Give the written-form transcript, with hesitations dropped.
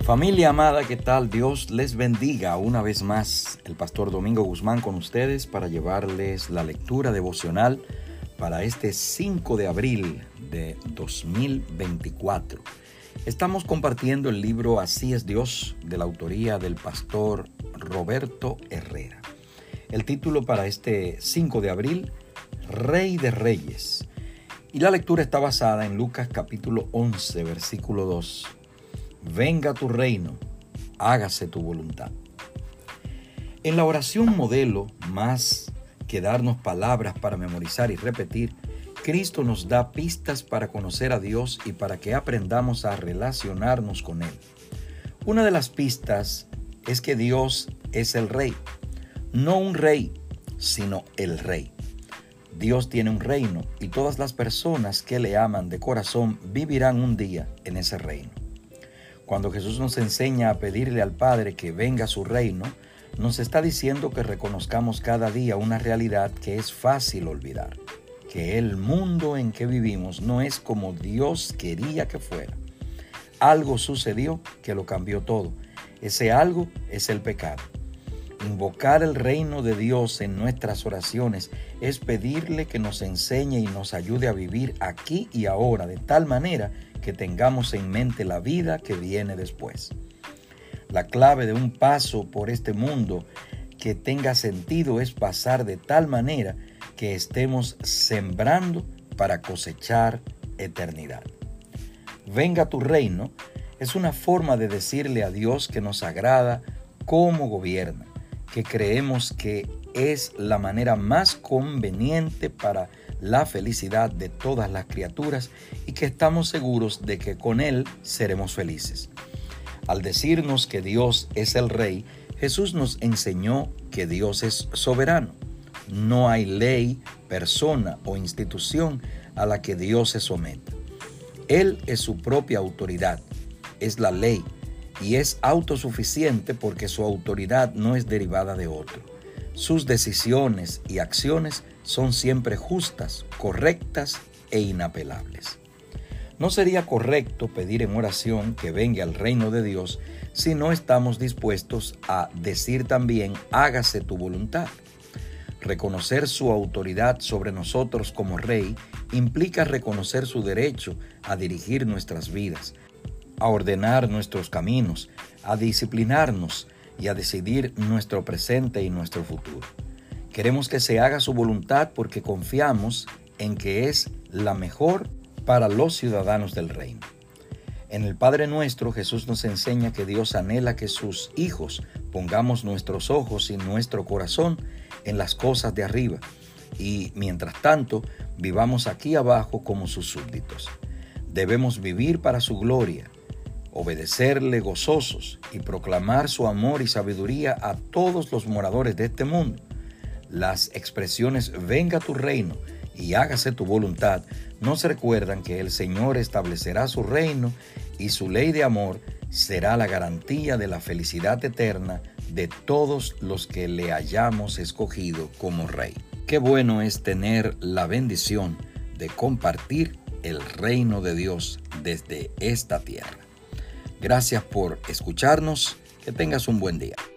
Familia amada, ¿qué tal? Dios les bendiga una vez más. El pastor Domingo Guzmán con ustedes para llevarles la lectura devocional para este 5 de abril de 2024. Estamos compartiendo el libro Así es Dios, de la autoría del pastor Roberto Herrera. El título para este 5 de abril, Rey de Reyes. Y la lectura está basada en Lucas capítulo 11, versículo 2. Venga tu reino, hágase tu voluntad. En la oración modelo, más que darnos palabras para memorizar y repetir, Cristo nos da pistas para conocer a Dios y para que aprendamos a relacionarnos con Él. Una de las pistas es que Dios es el Rey, no un rey, sino el Rey. Dios tiene un reino y todas las personas que le aman de corazón vivirán un día en ese reino. Cuando Jesús nos enseña a pedirle al Padre que venga a su reino, nos está diciendo que reconozcamos cada día una realidad que es fácil olvidar, que el mundo en que vivimos no es como Dios quería que fuera. Algo sucedió que lo cambió todo. Ese algo es el pecado. Invocar el reino de Dios en nuestras oraciones es pedirle que nos enseñe y nos ayude a vivir aquí y ahora de tal manera que tengamos en mente la vida que viene después. La clave de un paso por este mundo que tenga sentido es pasar de tal manera que estemos sembrando para cosechar eternidad. Venga tu reino es una forma de decirle a Dios que nos agrada cómo gobierna, que creemos que es la manera más conveniente para la felicidad de todas las criaturas y que estamos seguros de que con Él seremos felices. Al decirnos que Dios es el Rey, Jesús nos enseñó que Dios es soberano. No hay ley, persona o institución a la que Dios se someta. Él es su propia autoridad, es la ley y es autosuficiente porque su autoridad no es derivada de otro. Sus decisiones y acciones son siempre justas, correctas e inapelables. No sería correcto pedir en oración que venga el reino de Dios si no estamos dispuestos a decir también hágase tu voluntad. Reconocer su autoridad sobre nosotros como Rey implica reconocer su derecho a dirigir nuestras vidas, a ordenar nuestros caminos, a disciplinarnos y a decidir nuestro presente y nuestro futuro. Queremos que se haga su voluntad porque confiamos en que es la mejor para los ciudadanos del reino. En el Padre Nuestro, Jesús nos enseña que Dios anhela que sus hijos pongamos nuestros ojos y nuestro corazón en las cosas de arriba y, mientras tanto, vivamos aquí abajo como sus súbditos. Debemos vivir para su gloria, obedecerle gozosos y proclamar su amor y sabiduría a todos los moradores de este mundo. Las expresiones venga tu reino y hágase tu voluntad nos recuerdan que el Señor establecerá su reino y su ley de amor será la garantía de la felicidad eterna de todos los que le hayamos escogido como Rey. Qué bueno es tener la bendición de compartir el reino de Dios desde esta tierra. Gracias por escucharnos. Que tengas un buen día.